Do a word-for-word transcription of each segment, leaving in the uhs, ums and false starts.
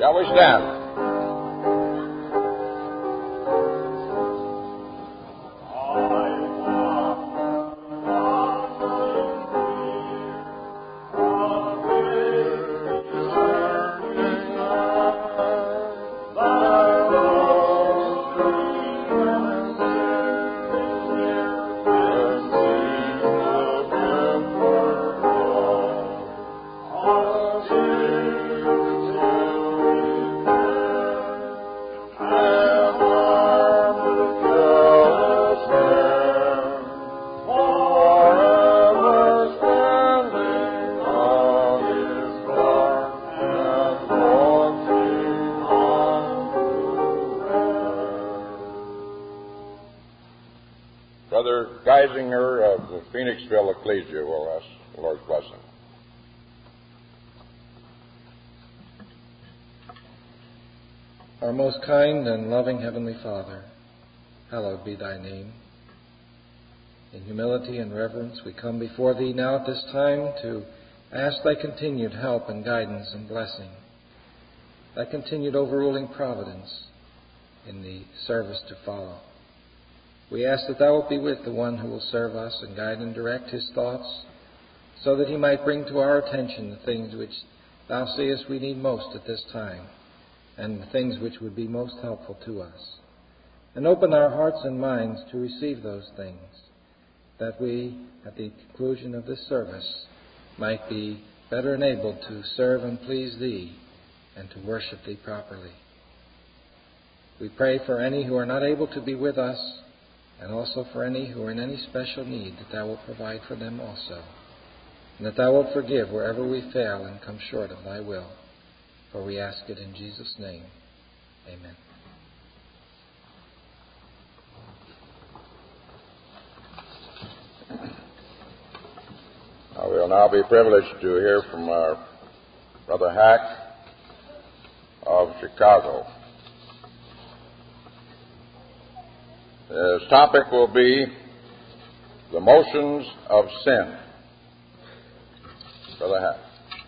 Shall we stand? Brother Geisinger of the Phoenixville Ecclesia will ask the Lord's blessing. Our most kind and loving Heavenly Father, hallowed be thy name. In humility and reverence we come before thee now at this time to ask thy continued help and guidance and blessing, thy continued overruling providence in the service to follow. We ask that thou wilt be with the one who will serve us and guide and direct his thoughts, so that he might bring to our attention the things which thou seest we need most at this time, and the things which would be most helpful to us. And open our hearts and minds to receive those things, that we, at the conclusion of this service, might be better enabled to serve and please thee and to worship thee properly. We pray for any who are not able to be with us, and also for any who are in any special need, that thou wilt provide for them also, and that thou wilt forgive wherever we fail and come short of thy will. For we ask it in Jesus' name. Amen. Uh, we'll now be privileged to hear from our Brother Hack of Chicago. His topic will be the motions of sin. Brother Hack.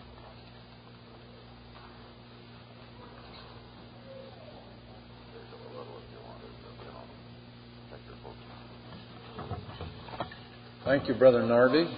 Thank you, Brother Narby.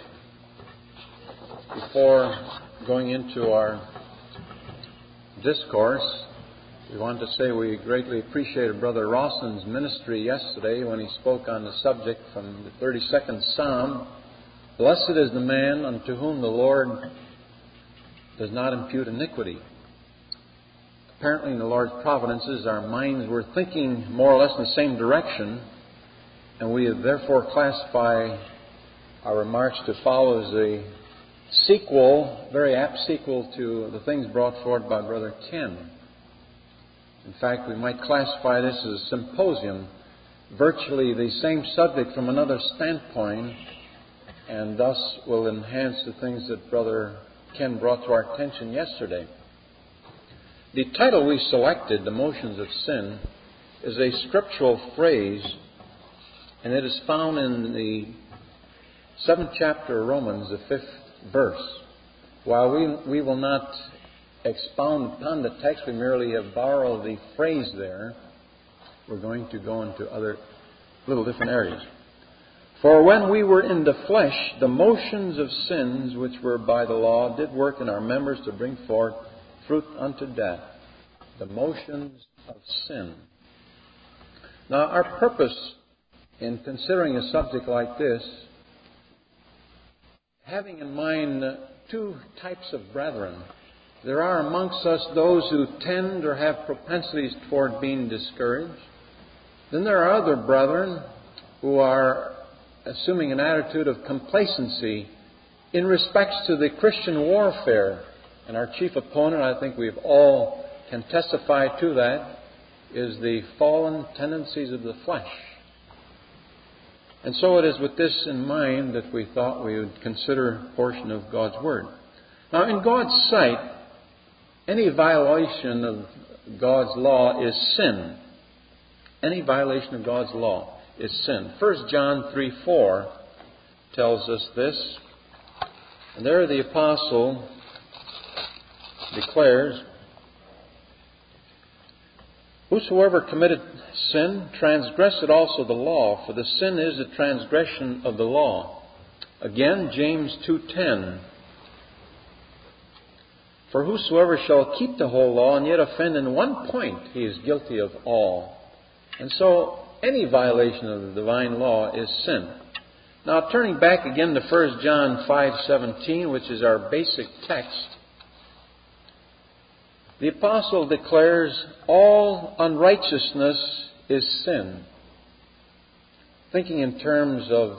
Before going into our discourse, we want to say we greatly appreciated Brother Rawson's ministry yesterday when he spoke on the subject from the thirty-second Psalm. Blessed is the man unto whom the Lord does not impute iniquity. Apparently in the Lord's providences, our minds were thinking more or less in the same direction, and we have therefore classify our remarks to follow as a sequel, very apt sequel to the things brought forward by Brother Ken. In fact, we might classify this as a symposium, virtually the same subject from another standpoint, and thus will enhance the things that Brother Ken brought to our attention yesterday. The title we selected, The Motions of Sin, is a scriptural phrase, and it is found in the seventh chapter of Romans, the fifth verse. While we, we will not expound upon the text, we merely have borrowed the phrase there. We're going to go into other little different areas. For when we were in the flesh, the motions of sins which were by the law did work in our members to bring forth fruit unto death. The motions of sin. Now, our purpose in considering a subject like this, having in mind two types of brethren. There are amongst us those who tend or have propensities toward being discouraged. Then there are other brethren who are assuming an attitude of complacency in respects to the Christian warfare. And our chief opponent, I think we all can testify to that, is the fallen tendencies of the flesh. And so it is with this in mind that we thought we would consider a portion of God's Word. Now, in God's sight, any violation of God's law is sin. Any violation of God's law is sin. First John three four tells us this. And there the apostle declares, Whosoever committed sin transgressed also the law, for the sin is the transgression of the law. Again, James two ten. For whosoever shall keep the whole law and yet offend in one point, he is guilty of all. And so, any violation of the divine law is sin. Now, turning back again to First John five seventeen, which is our basic text, the apostle declares all unrighteousness is sin. Thinking in terms of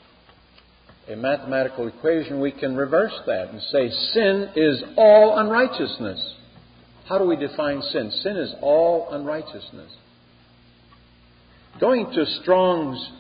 a mathematical equation, we can reverse that and say sin is all unrighteousness. How do we define sin? Sin is all unrighteousness. Going to Strong's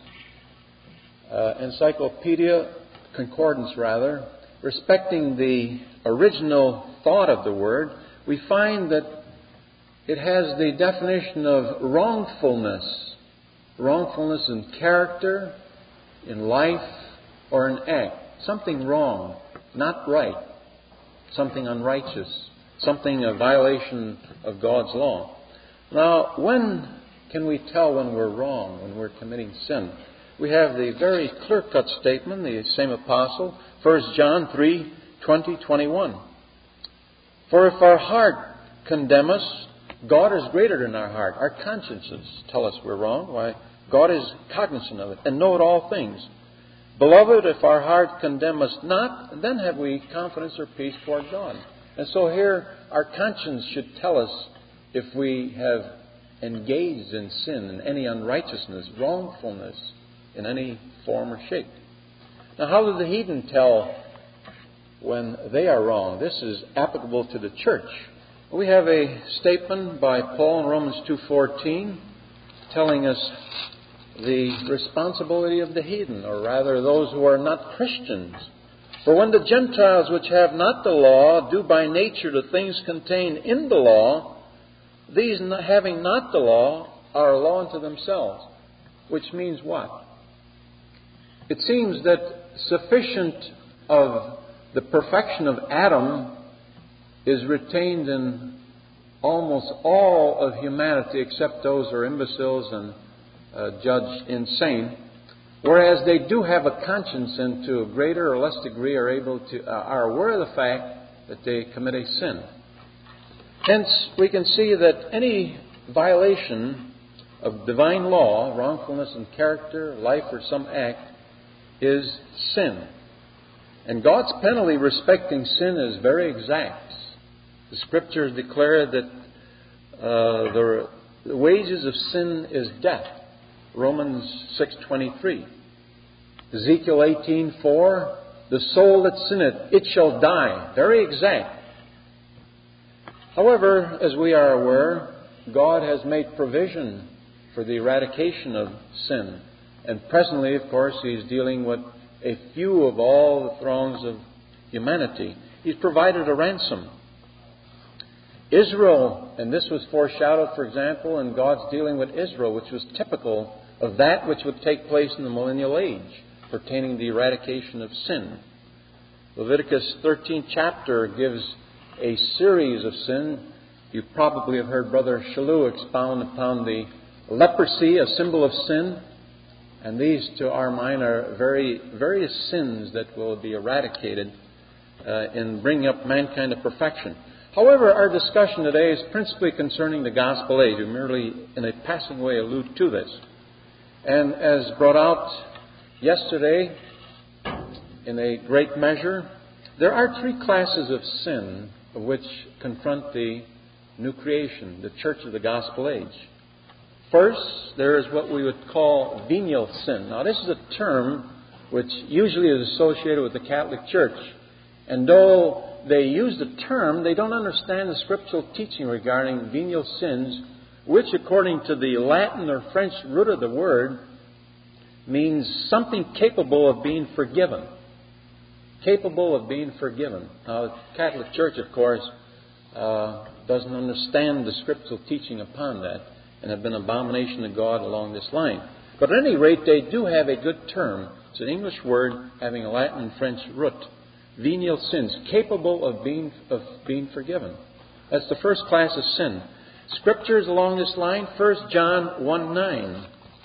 uh, encyclopedia, concordance rather, respecting the original thought of the word, we find that it has the definition of wrongfulness. Wrongfulness in character, in life, or in act. Something wrong, not right. Something unrighteous. Something a violation of God's law. Now, when can we tell when we're wrong, when we're committing sin? We have the very clear-cut statement, the same apostle, First John three twenty to twenty-one. For if our heart condemn us, God is greater than our heart. Our consciences tell us we're wrong. Why? God is cognizant of it and knoweth all things. Beloved, if our heart condemn us not, then have we confidence or peace toward God. And so here, our conscience should tell us if we have engaged in sin, in any unrighteousness, wrongfulness, in any form or shape. Now, how do the heathen tell when they are wrong? This is applicable to the church. We have a statement by Paul in Romans two fourteen telling us the responsibility of the heathen, or rather those who are not Christians. For when the Gentiles which have not the law do by nature the things contained in the law, these having not the law are a law unto themselves. Which means what? It seems that sufficient of the perfection of Adam is retained in almost all of humanity except those who are imbeciles and uh, judged insane, whereas they do have a conscience and to a greater or less degree are able to uh, are aware of the fact that they commit a sin. Hence, we can see that any violation of divine law, wrongfulness in character, life, or some act, is sin. And God's penalty respecting sin is very exact. The Scriptures declare that uh, the, the wages of sin is death. Romans six twenty-three. Ezekiel eighteen four. The soul that sinneth, it shall die. Very exact. However, as we are aware, God has made provision for the eradication of sin. And presently, of course, He's dealing with a few of all the throngs of humanity. He's provided a ransom. Israel, and this was foreshadowed, for example, in God's dealing with Israel, which was typical of that which would take place in the millennial age, pertaining to the eradication of sin. Leviticus thirteenth chapter gives a series of sin. You probably have heard Brother Shalou expound upon the leprosy, a symbol of sin. And these, to our mind, are very various sins that will be eradicated uh, in bringing up mankind to perfection. However, our discussion today is principally concerning the gospel age. We merely, in a passing way, allude to this. And as brought out yesterday, in a great measure, there are three classes of sin of which confront the new creation, the church of the gospel age. First, there is what we would call venial sin. Now, this is a term which usually is associated with the Catholic Church. And though they use the term, they don't understand the scriptural teaching regarding venial sins, which, according to the Latin or French root of the word, means something capable of being forgiven. Capable of being forgiven. Now, the Catholic Church, of course, uh, doesn't understand the scriptural teaching upon that, and have been an abomination to God along this line. But at any rate, they do have a good term. It's an English word having a Latin and French root. Venial sins, capable of being of being forgiven. That's the first class of sin. Scriptures along this line, First John one nine.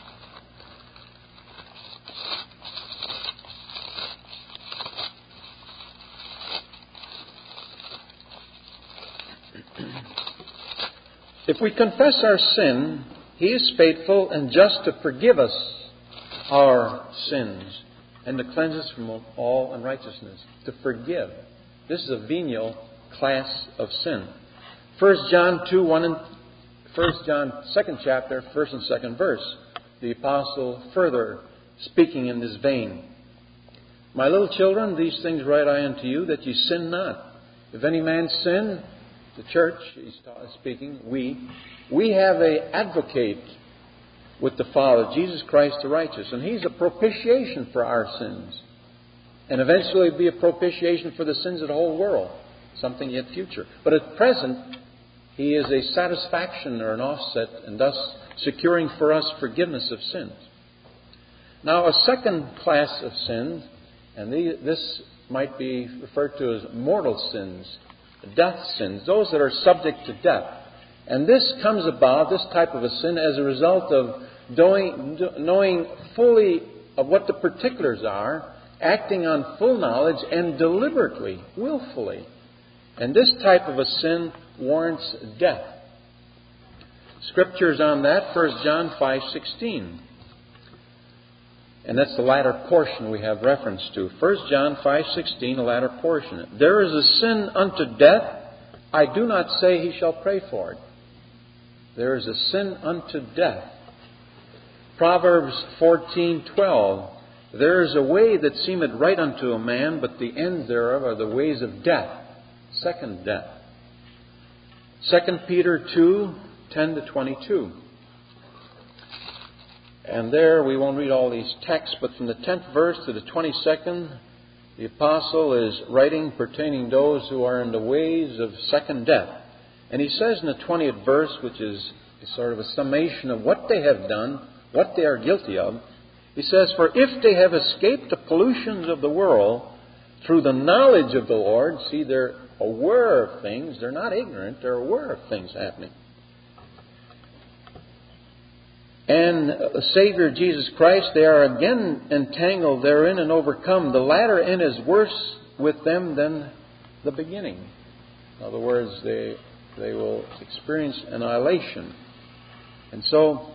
If we confess our sin, He is faithful and just to forgive us our sins and to cleanse us from all unrighteousness. To forgive. This is a venial class of sin. First John two one and First John second chapter, first and second verse. The apostle further speaking in this vein. My little children, these things write I unto you, that ye sin not. If any man sin, the church, he's speaking, we, we have an advocate with the Father, Jesus Christ the righteous. And He's a propitiation for our sins. And eventually be a propitiation for the sins of the whole world. Something yet future. But at present, He is a satisfaction or an offset, and thus securing for us forgiveness of sins. Now, a second class of sins, and this might be referred to as mortal sins, death sins, those that are subject to death. And this comes about, this type of a sin, as a result of knowing, knowing fully of what the particulars are, acting on full knowledge, and deliberately, willfully. And this type of a sin warrants death. Scriptures on that, First John five sixteen. And that's the latter portion we have reference to. First John five sixteen, the latter portion. There is a sin unto death. I do not say he shall pray for it. There is a sin unto death. Proverbs fourteen twelve. There is a way that seemeth right unto a man, but the ends thereof are the ways of death. Second death. Second Peter two ten to twenty-two. And there, we won't read all these texts, but from the tenth verse to the twenty-second, the apostle is writing pertaining those who are in the ways of second death. And he says in the twentieth verse, which is sort of a summation of what they have done, what they are guilty of, he says, For if they have escaped the pollutions of the world through the knowledge of the Lord, see, they're aware of things, they're not ignorant, they're aware of things happening. And the Savior Jesus Christ, they are again entangled therein and overcome. The latter end is worse with them than the beginning. In other words, they they will experience annihilation. And so,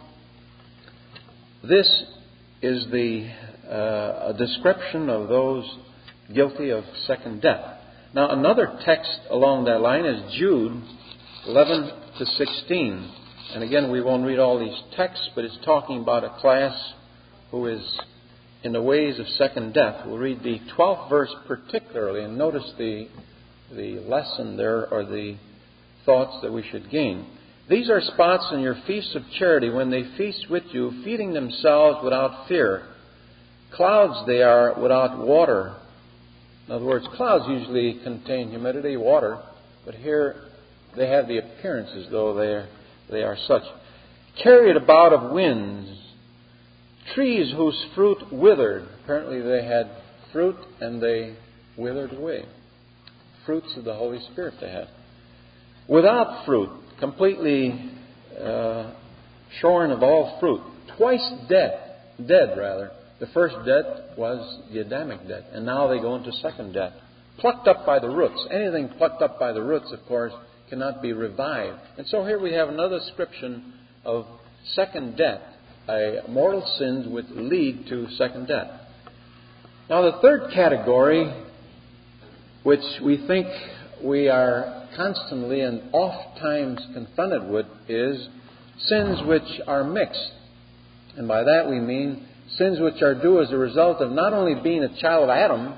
this is the uh, a description of those guilty of second death. Now, another text along that line is Jude eleven to sixteen. And again, we won't read all these texts, but it's talking about a class who is in the ways of second death. We'll read the twelfth verse particularly, and notice the the lesson there, or the thoughts that we should gain. These are spots in your feasts of charity, when they feast with you, feeding themselves without fear. Clouds they are without water. In other words, clouds usually contain humidity, water, but here they have the appearance as though they're They are such. Carried about of winds. Trees whose fruit withered. Apparently they had fruit and they withered away. Fruits of the Holy Spirit they had. Without fruit. Completely uh, shorn of all fruit. Twice dead. Dead, rather. The first death was the Adamic death. And now they go into second death. Plucked up by the roots. Anything plucked up by the roots, of course, cannot be revived. And so here we have another description of second death. A mortal sins would lead to second death. Now the third category, which we think we are constantly and oft times confronted with, is sins which are mixed. And by that we mean sins which are due as a result of not only being a child of Adam,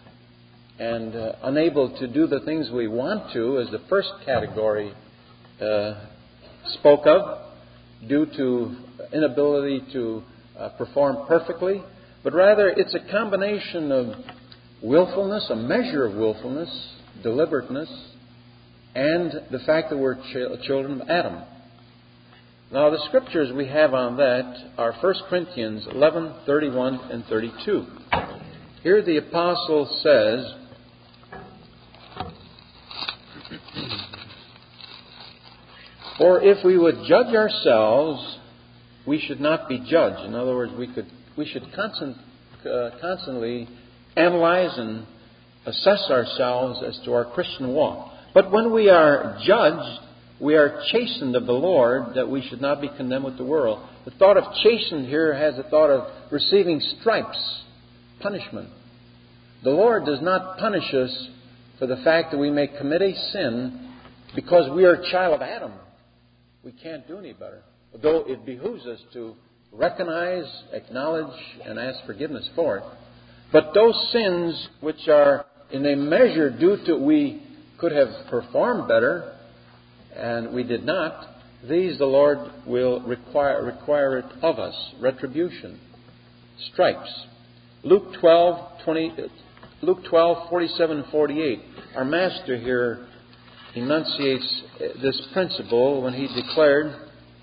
and uh, unable to do the things we want to, as the first category uh, spoke of, due to inability to uh, perform perfectly, but rather it's a combination of willfulness, a measure of willfulness, deliberateness, and the fact that we're ch- children of Adam. Now the scriptures we have on that are First Corinthians eleven, thirty-one and thirty-two. Here the apostle says, For if we would judge ourselves, we should not be judged. In other words, we could we should constant, uh, constantly analyze and assess ourselves as to our Christian walk. But when we are judged, we are chastened of the Lord, that we should not be condemned with the world. The thought of chastened here has the thought of receiving stripes, punishment. The Lord does not punish us for the fact that we may commit a sin because we are a child of Adam. We can't do any better. Though it behooves us to recognize, acknowledge, and ask forgiveness for it. But those sins which are in a measure due to we could have performed better and we did not, these the Lord will require, require it of us. Retribution. Stripes. Luke twelve, twenty, Luke twelve, forty-seven and forty-eight. Our Master here enunciates this principle when he declared,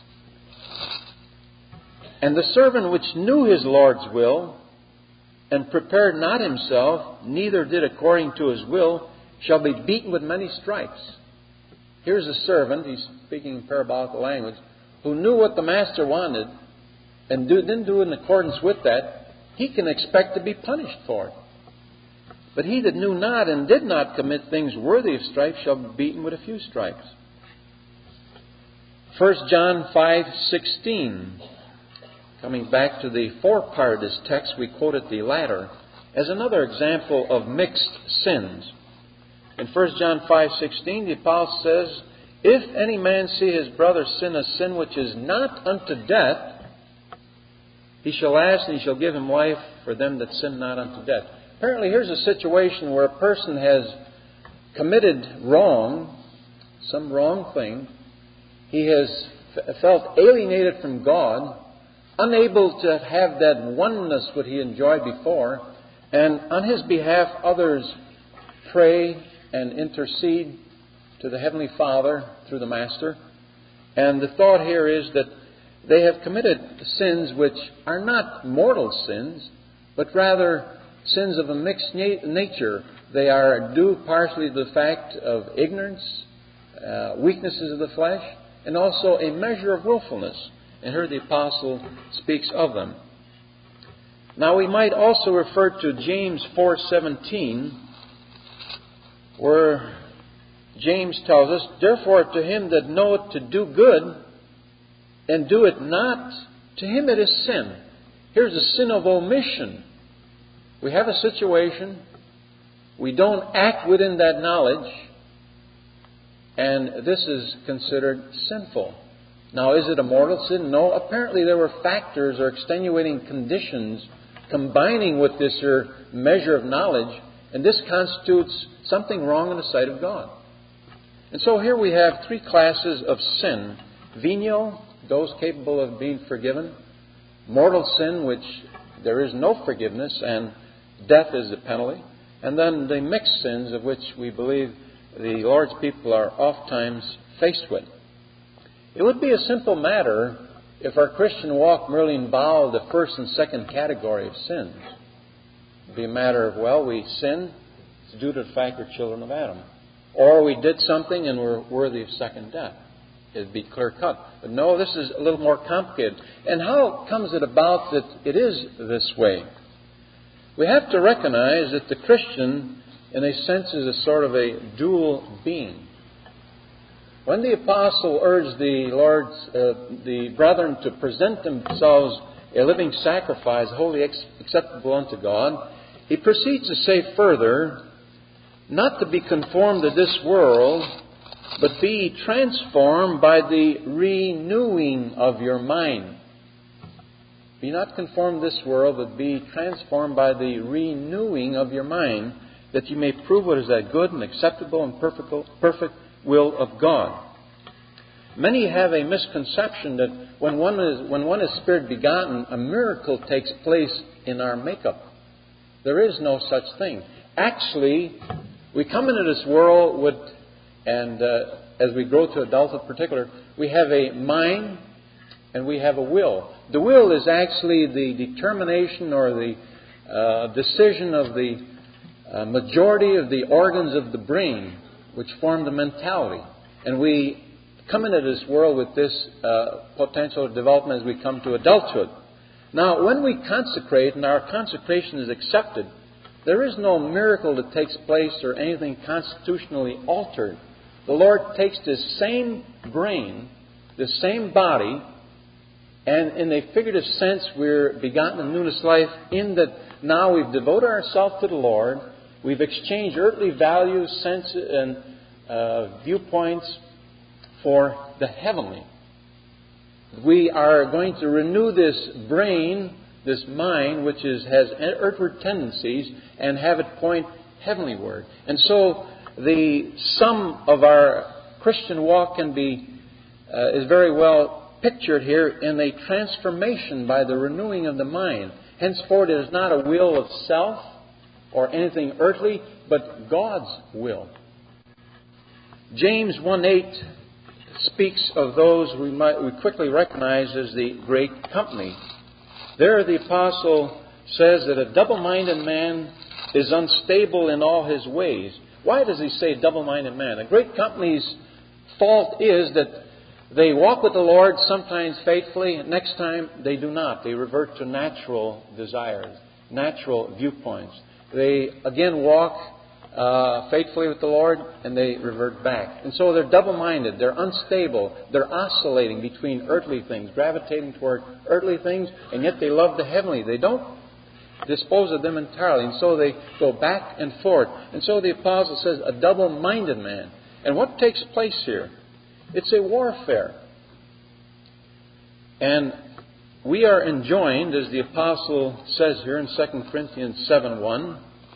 "And the servant which knew his Lord's will, and prepared not himself, neither did according to his will, shall be beaten with many stripes." Here's a servant, he's speaking in parabolical language, who knew what the master wanted and do, didn't do it in accordance with that. He can expect to be punished for it. But he that knew not and did not commit things worthy of stripes shall be beaten with a few stripes. First John five sixteen. Coming back to the fourth part of this text, we quoted the latter as another example of mixed sins. In First John five sixteen, the apostle says, "If any man see his brother sin a sin which is not unto death, he shall ask, and he shall give him life for them that sin not unto death." Apparently, here's a situation where a person has committed wrong, some wrong thing. He has f- felt alienated from God, unable to have that oneness that he enjoyed before, and on his behalf others pray and intercede to the Heavenly Father through the Master. And the thought here is that they have committed sins which are not mortal sins, but rather sins of a mixed na- nature. They are due partially to the fact of ignorance, uh, weaknesses of the flesh, and also a measure of willfulness. And here the apostle speaks of them. Now we might also refer to James four seventeen, where James tells us, "Therefore to him that knoweth to do good, and do it not, to him it is sin." Here's a sin of omission. We have a situation, we don't act within that knowledge, and this is considered sinful. Now, is it a mortal sin? No. Apparently there were factors or extenuating conditions combining with this here measure of knowledge, and this constitutes something wrong in the sight of God. And so here we have three classes of sin. Venial, those capable of being forgiven. Mortal sin, which there is no forgiveness, and death is the penalty. And then the mixed sins, of which we believe the Lord's people are oftentimes faced with. It would be a simple matter if our Christian walk merely involved the first and second category of sins. It would be a matter of, well, we sin, it's due to the fact we're children of Adam. Or we did something and we're worthy of second death. It would be clear cut. But no, this is a little more complicated. And how comes it about that it is this way? We have to recognize that the Christian, in a sense, is a sort of a dual being. When the apostle urged the Lord's, uh, the brethren to present themselves a living sacrifice, wholly ex- acceptable unto God, he proceeds to say further, not to be conformed to this world, but be transformed by the renewing of your mind. Be not conformed to this world, but be transformed by the renewing of your mind, that you may prove what is that good and acceptable and perfect, perfect will of God. Many have a misconception that when one is when one is spirit begotten, a miracle takes place in our makeup. There is no such thing. Actually, we come into this world with, and uh, as we grow to adulthood in particular, we have a mind and we have a will. The will is actually the determination or the uh, decision of the uh, majority of the organs of the brain, which form the mentality. And we come into this world with this uh, potential development as we come to adulthood. Now, when we consecrate and our consecration is accepted, there is no miracle that takes place or anything constitutionally altered. The Lord takes this same brain, this same body, and in a figurative sense, we're begotten in newness of life in that now we've devoted ourselves to the Lord. We've exchanged earthly values, senses, and uh, viewpoints for the heavenly. We are going to renew this brain, this mind, which is, has earthward tendencies, and have it point heavenlyward. And so the sum of our Christian walk can be uh, is very well pictured here in a transformation by the renewing of the mind. Henceforth, it is not a will of self or anything earthly, but God's will. James one eight speaks of those we might we quickly recognize as the great company. There the apostle says that a double-minded man is unstable in all his ways. Why does he say double-minded man? A great company's fault is that they walk with the Lord sometimes faithfully, and next time they do not. They revert to natural desires, natural viewpoints. They again walk uh, faithfully with the Lord, and they revert back. And so they're double-minded. They're unstable. They're oscillating between earthly things, gravitating toward earthly things, and yet they love the heavenly. They don't dispose of them entirely, and so they go back and forth. And so the apostle says, a double-minded man. And what takes place here? It's a warfare. And we are enjoined, as the apostle says here in Second Corinthians seven one,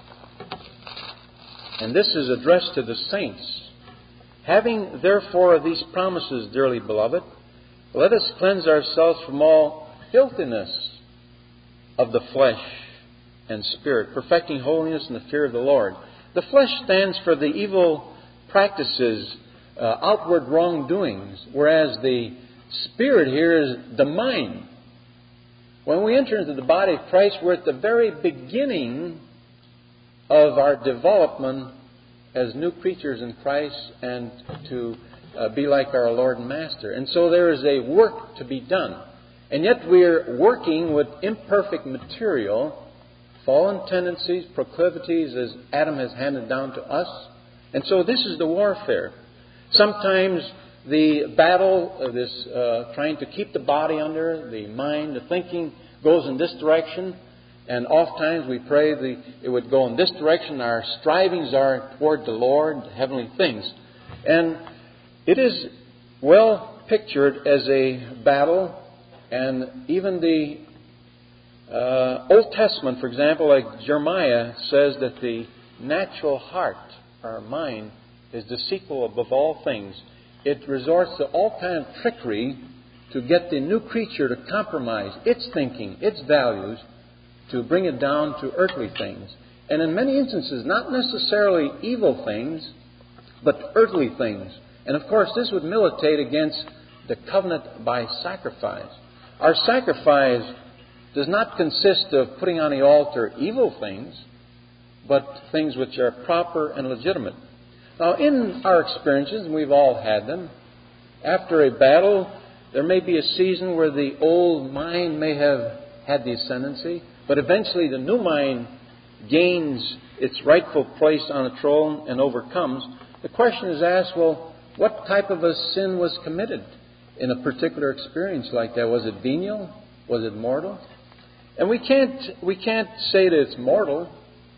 and this is addressed to the saints. Having therefore these promises, dearly beloved, let us cleanse ourselves from all filthiness of the flesh and spirit, perfecting holiness in the fear of the Lord. The flesh stands for the evil practices, uh, outward wrongdoings, whereas the spirit here is the mind. When we enter into the body of Christ, we're at the very beginning of our development as new creatures in Christ and to uh, be like our Lord and Master. And so there is a work to be done. And yet we're working with imperfect material, fallen tendencies, proclivities as Adam has handed down to us. And so this is the warfare. Sometimes the battle of this uh, trying to keep the body under, the mind, the thinking goes in this direction. And oftentimes we pray the, it would go in this direction. Our strivings are toward the Lord, heavenly things. And it is well pictured as a battle. And even the uh, Old Testament, for example, like Jeremiah says that the natural heart, our mind, is deceitful above all things. It resorts to all kind of trickery to get the new creature to compromise its thinking, its values, to bring it down to earthly things. And in many instances, not necessarily evil things, but earthly things. And of course, this would militate against the covenant by sacrifice. Our sacrifice does not consist of putting on the altar evil things, but things which are proper and legitimate. Now, in our experiences, and we've all had them, after a battle, there may be a season where the old mind may have had the ascendancy, but eventually the new mind gains its rightful place on the throne and overcomes. The question is asked, well, what type of a sin was committed in a particular experience like that? Was it venial? Was it mortal? And we can't we can't say that it's mortal.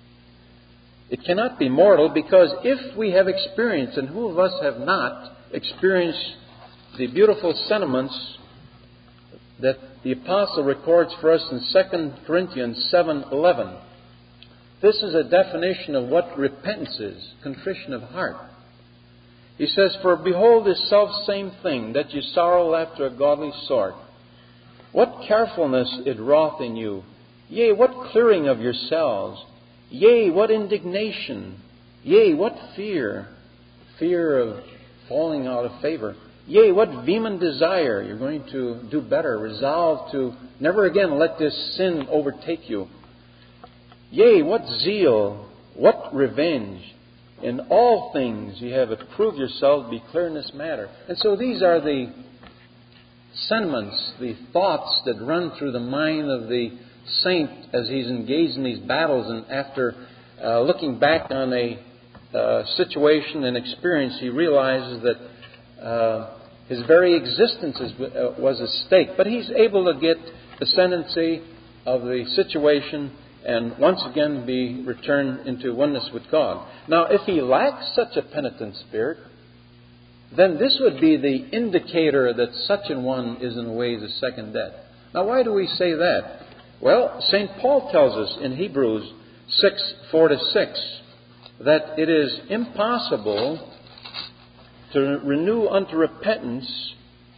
It cannot be mortal, because if we have experienced, and who of us have not experienced the beautiful sentiments that the apostle records for us in Second Corinthians seven eleven. This is a definition of what repentance is, contrition of heart. He says, "For behold this selfsame thing, that ye sorrow after a godly sort. What carefulness it wrought in you, yea, what clearing of yourselves, yea, what indignation, yea, what fear, fear of falling out of favor. Yea, what vehement desire." You're going to do better. Resolve to never again let this sin overtake you. "Yea, what zeal, what revenge. In all things you have approved yourselves to be clear in this matter. And so these are the sentiments, the thoughts that run through the mind of the saint as he's engaged in these battles, and after uh, looking back on a uh, situation and experience, he realizes that uh, his very existence is, uh, was at stake. But he's able to get ascendancy of the situation and once again be returned into oneness with God. Now, if he lacks such a penitent spirit, then this would be the indicator that such an one is in ways of second death. Now, why do we say that? Well, Saint Paul tells us in Hebrews six, four to six, that it is impossible to renew unto repentance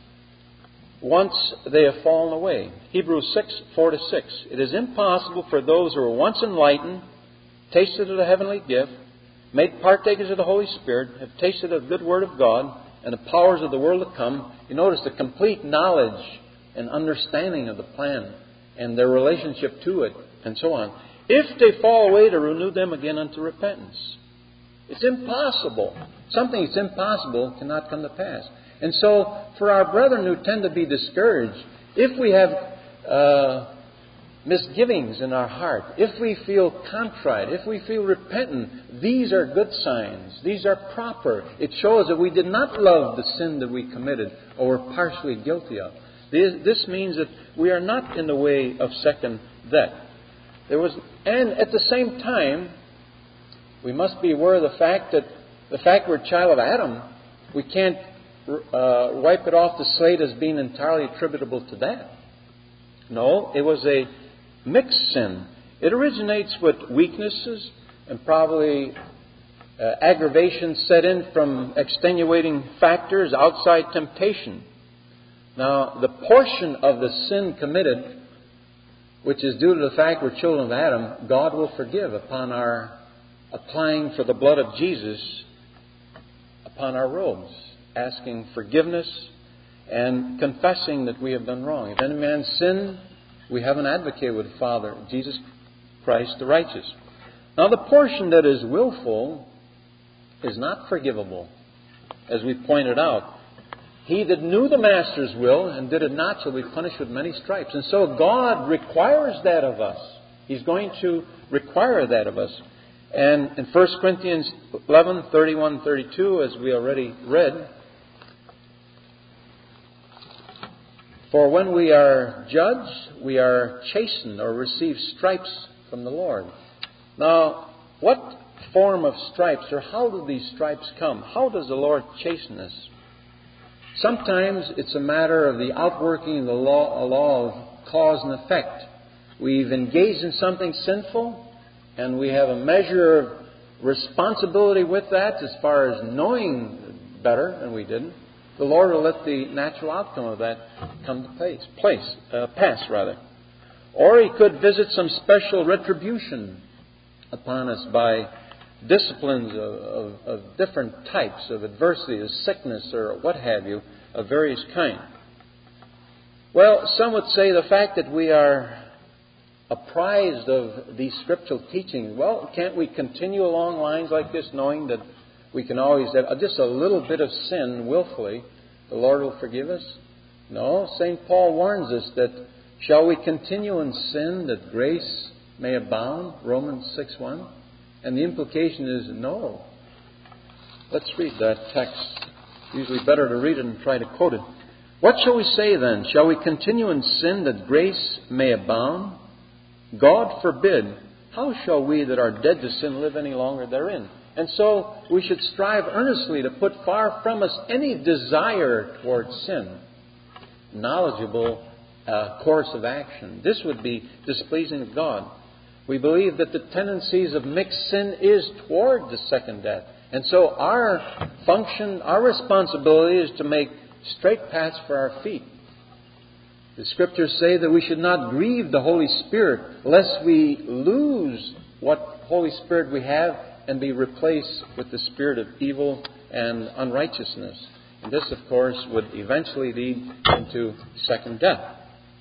once they have fallen away. Hebrews six, four to six. It is impossible for those who were once enlightened, tasted of the heavenly gift, made partakers of the Holy Spirit, have tasted of the good word of God and the powers of the world to come. You notice the complete knowledge and understanding of the plan and their relationship to it, and so on. If they fall away, to renew them again unto repentance. It's impossible. Something that's impossible cannot come to pass. And so, for our brethren who tend to be discouraged, if we have uh, misgivings in our heart, if we feel contrite, if we feel repentant, these are good signs. These are proper. It shows that we did not love the sin that we committed or were partially guilty of. This means that we are not in the way of second death. There was, and at the same time, we must be aware of the fact that the fact we're a child of Adam, we can't uh, wipe it off the slate as being entirely attributable to that. No, it was a mixed sin. It originates with weaknesses and probably uh, aggravations set in from extenuating factors, outside temptation. Now, the portion of the sin committed, which is due to the fact we're children of Adam, God will forgive upon our applying for the blood of Jesus upon our robes, asking forgiveness and confessing that we have done wrong. If any man sin, we have an advocate with the Father, Jesus Christ the righteous. Now, the portion that is willful is not forgivable, as we pointed out. He that knew the Master's will and did it not shall be punished with many stripes. And so God requires that of us. He's going to require that of us. And in First Corinthians eleven, thirty-one, thirty-two, as we already read, for when we are judged, we are chastened or receive stripes from the Lord. Now, what form of stripes, or how do these stripes come? How does the Lord chasten us? Sometimes it's a matter of the outworking of the law, a law of cause and effect. We've engaged in something sinful, and we have a measure of responsibility with that as far as knowing better, and we didn't. The Lord will let the natural outcome of that come to place, place uh, pass rather. Or He could visit some special retribution upon us by disciplines of, of, of different types of adversity, of sickness or what have you, of various kind. Well, some would say the fact that we are apprised of these scriptural teachings, well, can't we continue along lines like this, knowing that we can always have just a little bit of sin willfully, the Lord will forgive us? No, Saint Paul warns us that, shall we continue in sin that grace may abound? Romans six one. And the implication is no. Let's read that text. Usually better to read it and try to quote it. What shall we say then? Shall we continue in sin that grace may abound? God forbid. How shall we that are dead to sin live any longer therein? And so we should strive earnestly to put far from us any desire towards sin. Knowledgeable uh, course of action. This would be displeasing to God. We believe that the tendencies of mixed sin is toward the second death. And so our function, our responsibility is to make straight paths for our feet. The Scriptures say that we should not grieve the Holy Spirit lest we lose what Holy Spirit we have and be replaced with the spirit of evil and unrighteousness. And this, of course, would eventually lead into second death.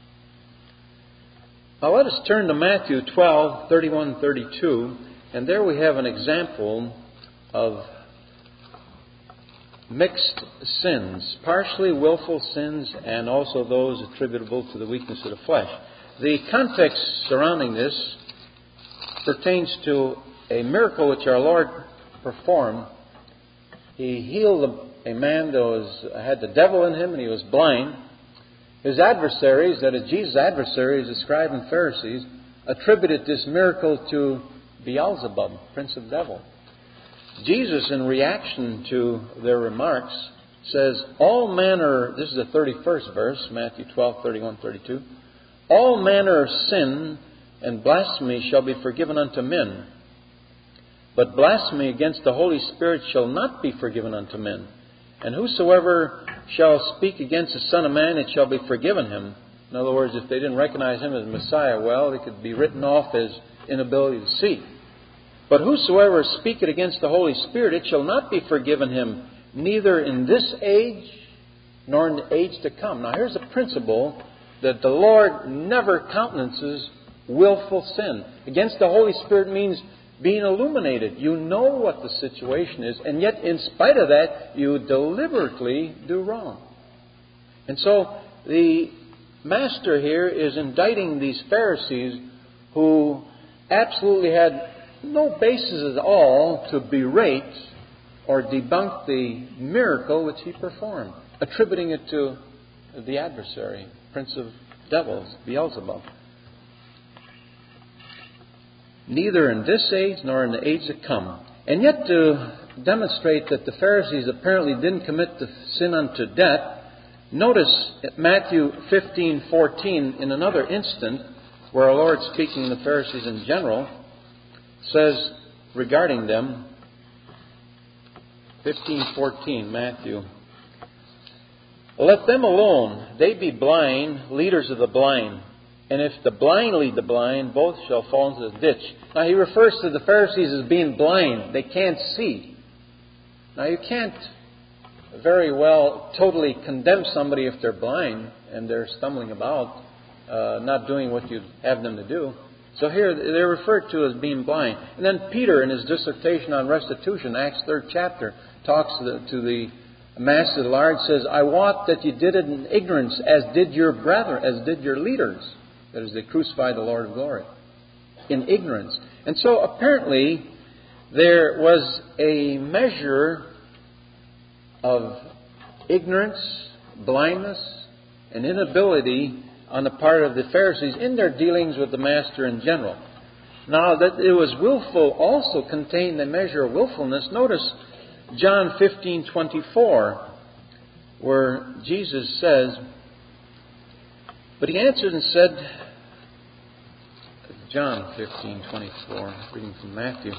Now let us turn to Matthew twelve, thirty-one, thirty-two, and there we have an example of mixed sins, partially willful sins and also those attributable to the weakness of the flesh. The context surrounding this pertains to a miracle which our Lord performed. He healed a man that was, had the devil in him and he was blind. His adversaries, that is Jesus' adversaries, the scribes and Pharisees, attributed this miracle to Beelzebub, prince of devils. Jesus, in reaction to their remarks, says, all manner, this is the thirty-first verse, Matthew twelve, thirty-one, thirty-two, all manner of sin and blasphemy shall be forgiven unto men, but blasphemy against the Holy Spirit shall not be forgiven unto men. And whosoever shall speak against the Son of Man, it shall be forgiven him. In other words, if they didn't recognize him as Messiah, well, it could be written off as inability to see. But whosoever speaketh against the Holy Spirit, it shall not be forgiven him, neither in this age nor in the age to come. Now here's a principle that the Lord never countenances willful sin. Against the Holy Spirit means being illuminated. You know what the situation is, and yet in spite of that, you deliberately do wrong. And so the Master here is indicting these Pharisees who absolutely had no basis at all to berate or debunk the miracle which he performed, attributing it to the adversary, prince of devils, Beelzebub. Neither in this age nor in the age to come. And yet to demonstrate that the Pharisees apparently didn't commit the sin unto death, notice Matthew fifteen fourteen in another instant, where our Lord, speaking to the Pharisees in general, says regarding them, fifteen fourteen, Matthew, let them alone, they be blind, leaders of the blind. And if the blind lead the blind, both shall fall into the ditch. Now he refers to the Pharisees as being blind. They can't see. Now you can't very well totally condemn somebody if they're blind and they're stumbling about, uh, not doing what you have them to do. So here they're referred to as being blind. And then Peter, in his dissertation on restitution, Acts third chapter, talks to the, to the mass at large, says, I wot that you did it in ignorance, as did your brethren, as did your leaders. That is, they crucified the Lord of glory in ignorance. And so apparently there was a measure of ignorance, blindness, and inability on the part of the Pharisees in their dealings with the Master in general. Now, that it was willful also contained a measure of willfulness. Notice John fifteen twenty-four, where Jesus says, but he answered and said, John fifteen twenty-four, reading from Matthew,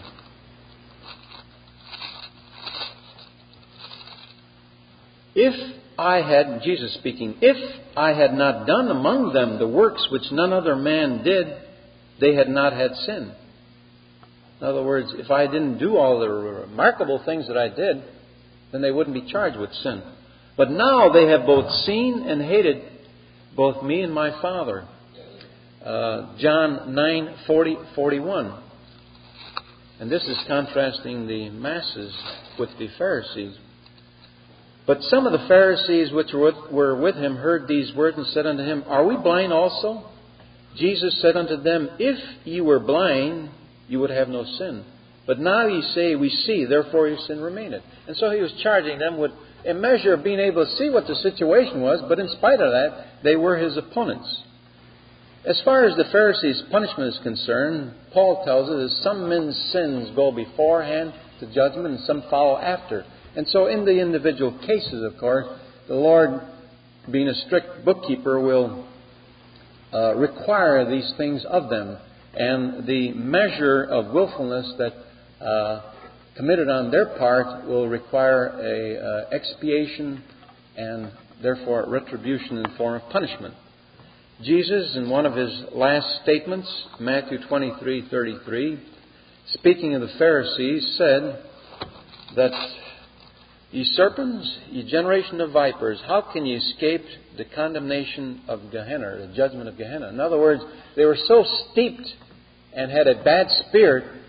if I had, Jesus speaking, if I had not done among them the works which none other man did, they had not had sin. In other words, if I didn't do all the remarkable things that I did, then they wouldn't be charged with sin. But now they have both seen and hated both me and my Father. Uh, John nine forty forty-one. And this is contrasting the masses with the Pharisees. But some of the Pharisees which were with, were with him heard these words and said unto him, Are we blind also? Jesus said unto them, If ye were blind, you would have no sin. But now ye say, We see, therefore your sin remaineth. And so he was charging them with a measure of being able to see what the situation was, but in spite of that, they were his opponents. As far as the Pharisees' punishment is concerned, Paul tells us that some men's sins go beforehand to judgment and some follow after. And so in the individual cases, of course, the Lord, being a strict bookkeeper, will uh, require these things of them. And the measure of willfulness that uh, committed on their part will require a uh, expiation and therefore retribution in the form of punishment. Jesus, in one of his last statements, Matthew twenty-three thirty-three, speaking of the Pharisees, said that, Ye serpents, ye generation of vipers, how can ye escape the condemnation of Gehenna, the judgment of Gehenna? In other words, they were so steeped and had a bad spirit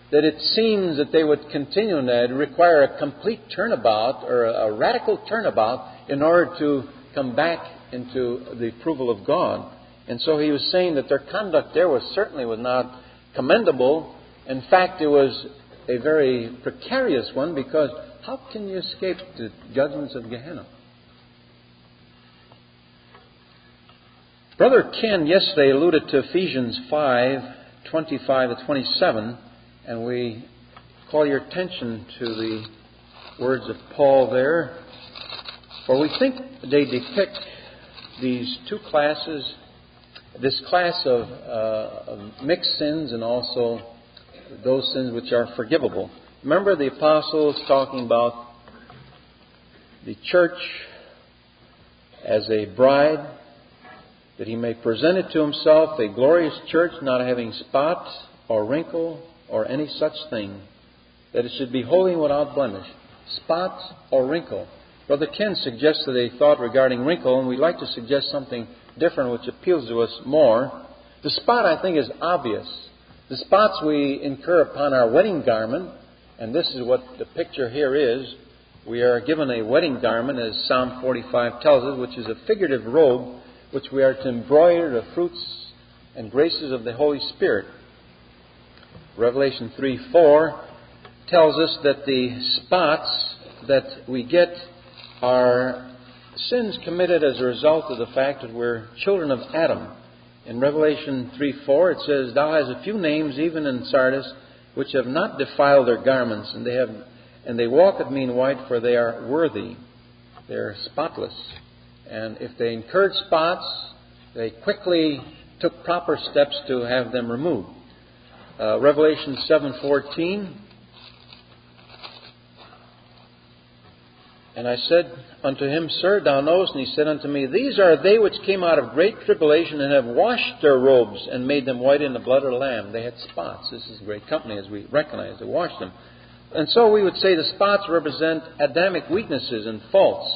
that it seems that they would continue in that, it would require a complete turnabout or a, a radical turnabout in order to come back into the approval of God. And so he was saying that their conduct there was certainly was not commendable. In fact, it was a very precarious one, because how can you escape the judgments of Gehenna? Brother Ken yesterday alluded to Ephesians five, twenty-five to twenty-seven, and we call your attention to the words of Paul there. For we think they depict these two classes, this class of, uh, of mixed sins and also those sins which are forgivable. Remember the apostles talking about the church as a bride, that he may present it to himself, a glorious church, not having spot or wrinkle or any such thing, that it should be holy and without blemish. Spot or wrinkle. Brother Ken suggested a thought regarding wrinkle, and we'd like to suggest something different which appeals to us more. The spot, I think, is obvious. The spots we incur upon our wedding garment, and this is what the picture here is. We are given a wedding garment, as Psalm forty-five tells us, which is a figurative robe which we are to embroider the fruits and graces of the Holy Spirit. Revelation three four tells us that the spots that we get are sins committed as a result of the fact that we're children of Adam. In Revelation three four it says, Thou hast a few names, even in Sardis, which have not defiled their garments, and they have, and they walk at me in white, for they are worthy. They are spotless. And if they incurred spots, they quickly took proper steps to have them removed. Uh, Revelation seven fourteen. And I said unto him, Sir, thou knowest. And he said unto me, These are they which came out of great tribulation, and have washed their robes, and made them white in the blood of the Lamb. They had spots. This is great company, as we recognize. They washed them. And so we would say the spots represent Adamic weaknesses and faults,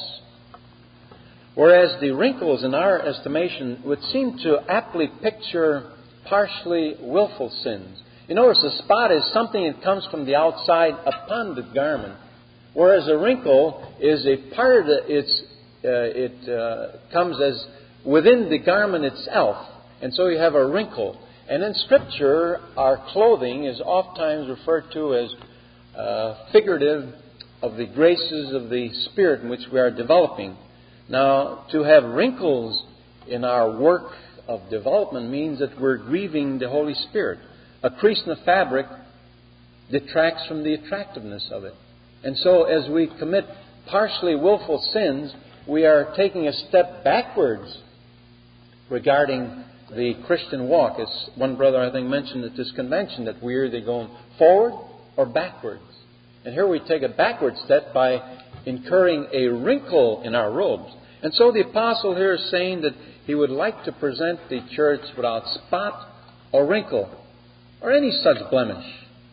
whereas the wrinkles, in our estimation, would seem to aptly picture partially willful sins. You notice the spot is something that comes from the outside upon the garment, whereas a wrinkle is a part of the, it's, uh, it uh, comes as within the garment itself. And so you have a wrinkle. And in Scripture, our clothing is oftentimes referred to as uh, figurative of the graces of the Spirit in which we are developing. Now, to have wrinkles in our work of development means that we're grieving the Holy Spirit. A crease in the fabric detracts from the attractiveness of it. And so as we commit partially willful sins, we are taking a step backwards regarding the Christian walk. As one brother, I think, mentioned at this convention, that we're either going forward or backwards. And here we take a backward step by incurring a wrinkle in our robes. And so the apostle here is saying that he would like to present the church without spot or wrinkle or any such blemish.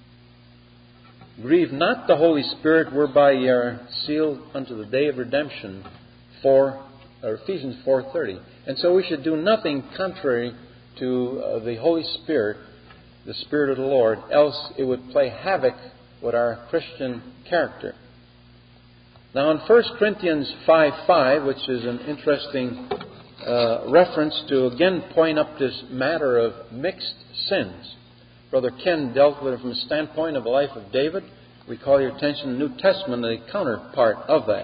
Grieve not the Holy Spirit, whereby ye are sealed unto the day of redemption. For or Ephesians four thirty. And so we should do nothing contrary to uh, the Holy Spirit, the Spirit of the Lord, else it would play havoc with our Christian character. Now in First Corinthians five five, which is an interesting uh, reference to again point up this matter of mixed sins. Brother Ken dealt with it from the standpoint of the life of David. We call your attention to the New Testament, the counterpart of that.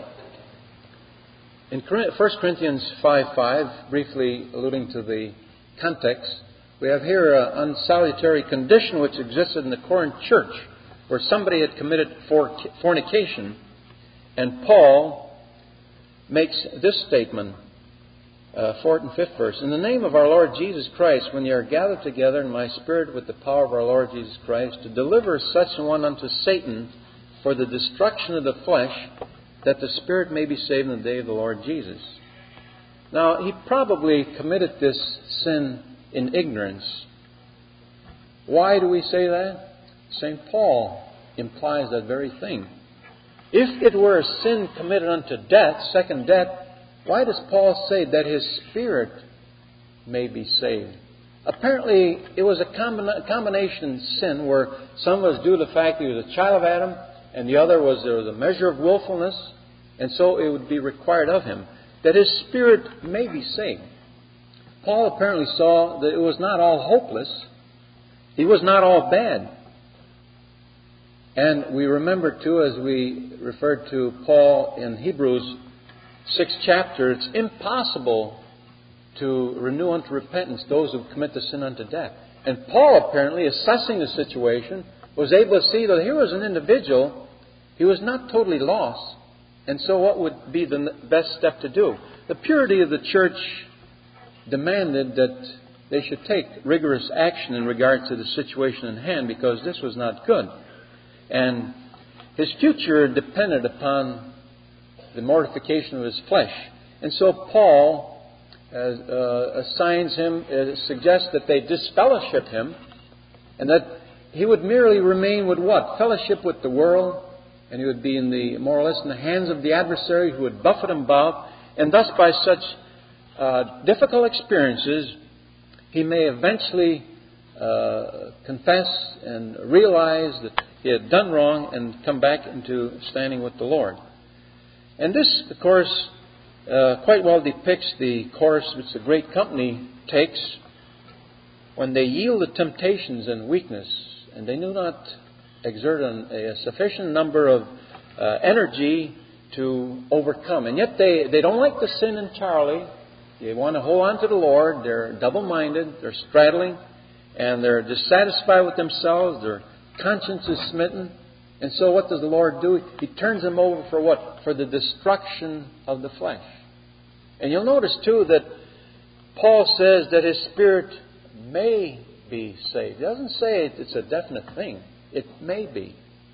In First Corinthians five five, briefly alluding to the context, we have here an unsalutary condition which existed in the Corinth church, where somebody had committed fornication. And Paul makes this statement, uh, fourth and fifth verse. In the name of our Lord Jesus Christ, when ye are gathered together in my spirit with the power of our Lord Jesus Christ, to deliver such an one unto Satan for the destruction of the flesh, that the spirit may be saved in the day of the Lord Jesus. Now, he probably committed this sin in ignorance. Why do we say that? Saint Paul implies that very thing. If it were a sin committed unto death, second death, why does Paul say that his spirit may be saved? apparently it was a combina- combination sin where some was due to the fact that he was a child of Adam, and the other was there was a measure of willfulness, and so it would be required of him that his spirit may be saved. Paul apparently saw that it was not all hopeless. He was not all bad. And we remember, too, as we referred to Paul in Hebrews sixth chapter, it's impossible to renew unto repentance those who commit the sin unto death. And Paul, apparently, assessing the situation, was able to see that here was an individual, he was not totally lost. And so what would be the best step to do? The purity of the church demanded that they should take rigorous action in regard to the situation in hand, because this was not good. And his future depended upon the mortification of his flesh. And so Paul uh, uh, assigns him, uh, suggests that they disfellowship him, and that he would merely remain with what? Fellowship with the world, and he would be in the, more or less, in the hands of the adversary who would buffet him about, and thus by such uh, difficult experiences, he may eventually uh, confess and realize that he had done wrong and come back into standing with the Lord. And this, of course, uh, quite well depicts the course which the great company takes when they yield to temptations and weakness, and they do not exert an, a sufficient number of uh, energy to overcome. And yet they, they don't like the sin entirely. They want to hold on to the Lord. They're double-minded. They're straddling. And they're dissatisfied with themselves. Their conscience is smitten. And so what does the Lord do? He turns them over for what? For the destruction of the flesh. And you'll notice, too, that Paul says that his spirit may be saved. He doesn't say it's a definite thing. It may be.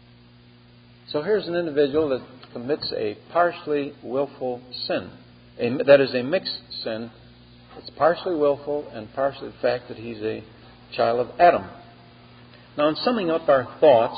So here's an individual that commits a partially willful sin. A, that is a mixed sin. It's partially willful and partially the fact that he's a child of Adam. Now, in summing up our thoughts,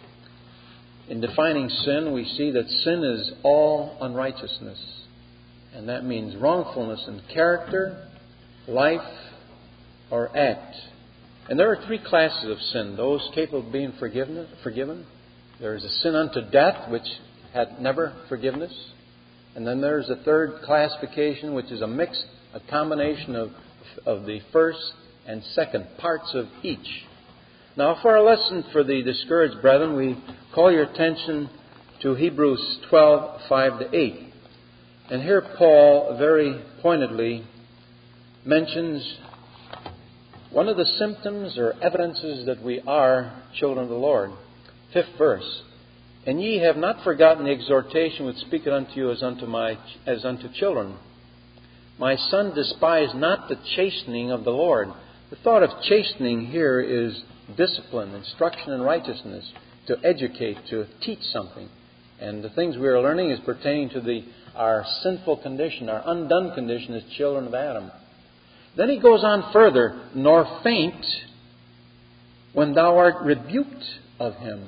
in defining sin, we see that sin is all unrighteousness. And that means wrongfulness in character, life, or act. And there are three classes of sin. Those capable of being forgiven. forgiven. There is a sin unto death, which had never forgiveness. And then there's a third classification, which is a mix, a combination of, of the first and second parts of each. Now, for our lesson for the discouraged brethren, we call your attention to Hebrews twelve, five to eight. And here Paul very pointedly mentions one of the symptoms or evidences that we are children of the Lord. Fifth verse. And ye have not forgotten the exhortation which speaketh unto you as unto my as unto children. My son, despise not the chastening of the Lord. The thought of chastening here is discipline, instruction in righteousness, to educate, to teach something. And the things we are learning is pertaining to the our sinful condition, our undone condition as children of Adam. Then he goes on further, nor faint when thou art rebuked of him.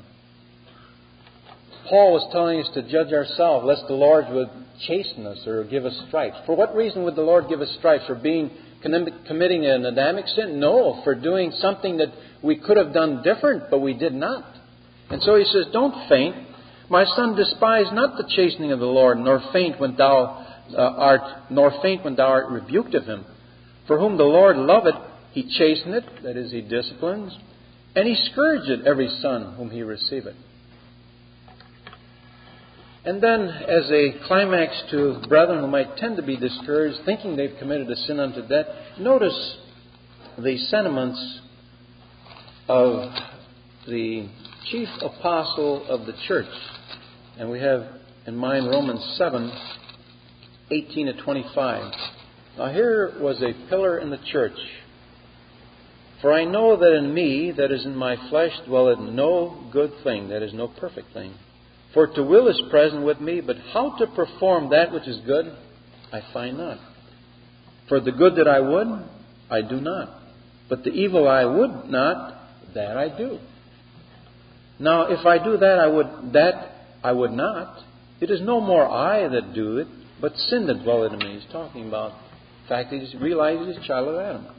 Paul was telling us to judge ourselves, lest the Lord would chasten us or give us stripes. For what reason would the Lord give us stripes? For being committing an Adamic sin? No, for doing something that we could have done different, but we did not. And so he says, don't faint. My son, despise not the chastening of the Lord, nor faint when thou uh, art, nor faint when thou art rebuked of him. For whom the Lord loveth, he chasteneth, that is, he disciplines, and he scourgeth every son whom he receiveth. And then, as a climax to brethren who might tend to be discouraged, thinking they've committed a sin unto death, notice the sentiments of the chief apostle of the church. And we have in mind Romans seven, eighteen to twenty-five. Now here was a pillar in the church. For I know that in me, that is in my flesh, dwelleth no good thing, that is, no perfect thing. For to will is present with me, but how to perform that which is good, I find not. For the good that I would, I do not. But the evil I would not, that I do. Now, if I do that I would that I would not, it is no more I that do it, but sin that dwelleth in me. He's talking about the fact that he realizes he's a child of Adam.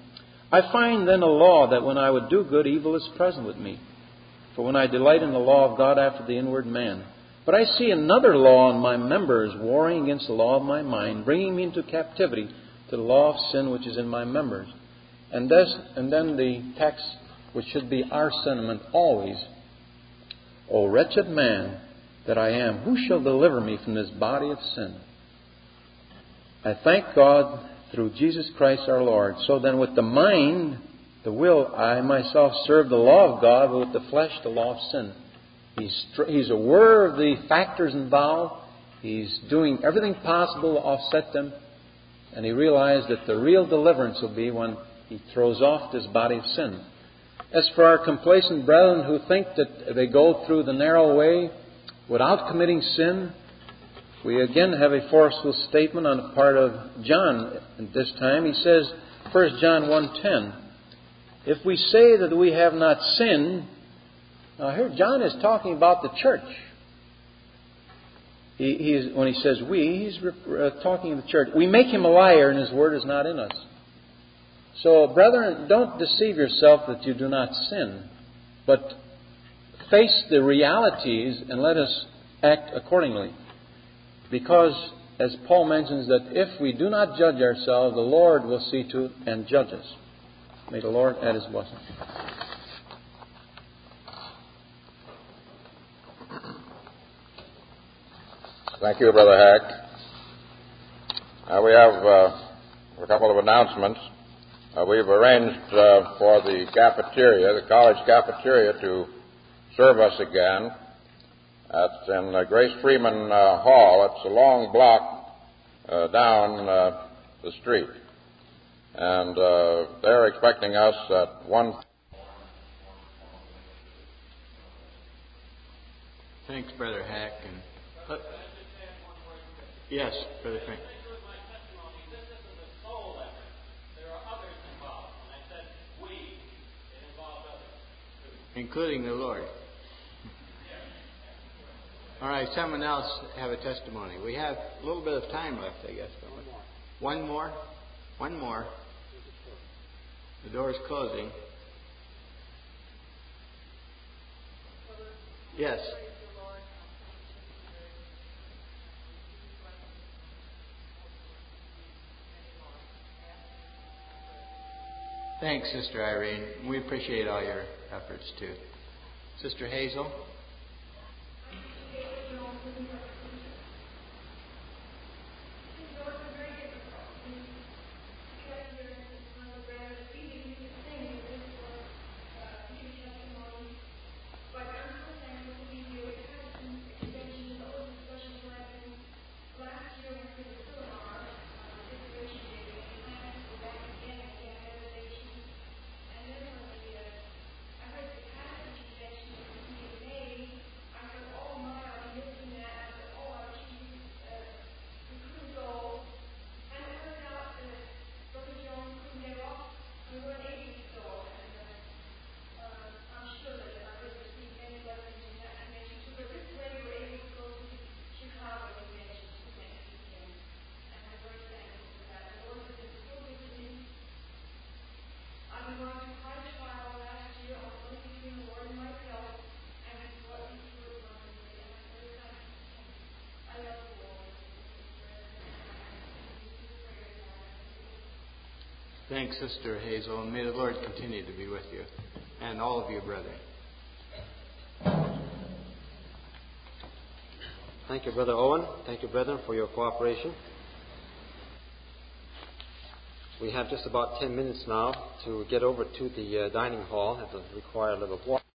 I find then a law that when I would do good, evil is present with me. For when I delight in the law of God after the inward man. But I see another law in my members, warring against the law of my mind, bringing me into captivity to the law of sin which is in my members. And, this, and then the text, which should be our sentiment always. O wretched man that I am, who shall deliver me from this body of sin? I thank God through Jesus Christ our Lord. So then with the mind, the will, I myself serve the law of God, but with the flesh, the law of sin. He's, he's aware of the factors involved. He's doing everything possible to offset them. And he realized that the real deliverance will be when he throws off this body of sin. As for our complacent brethren who think that they go through the narrow way without committing sin, we again have a forceful statement on the part of John at this time. He says, First John one ten, if we say that we have not sinned, now here John is talking about the church. He, he is, when he says we, he's uh, talking of the church. We make him a liar and his word is not in us. So, brethren, don't deceive yourself that you do not sin, but face the realities and let us act accordingly. Because, as Paul mentions, that if we do not judge ourselves, the Lord will see to it and judge us. May the Lord add His blessing. Thank you, Brother Hack. Uh, we have uh, a couple of announcements. Uh, we've arranged uh, for the cafeteria, the college cafeteria, to serve us again. That's in uh, Grace Freeman uh, Hall. It's a long block uh, down uh, the street. And uh, they're expecting us at one. Thanks, Brother Hack. And uh, yes, Brother Frank. Including the Lord. All right, someone else have a testimony. We have a little bit of time left, I guess. Don't we? One more. One more. The door is closing. Yes. Thanks, Sister Irene. We appreciate all your efforts, too. Sister Hazel? Thanks, Sister Hazel, and may the Lord continue to be with you and all of you, brethren. Thank you, Brother Owen. Thank you, brethren, for your cooperation. We have just about ten minutes now to get over to the uh, dining hall. It will require a little walk.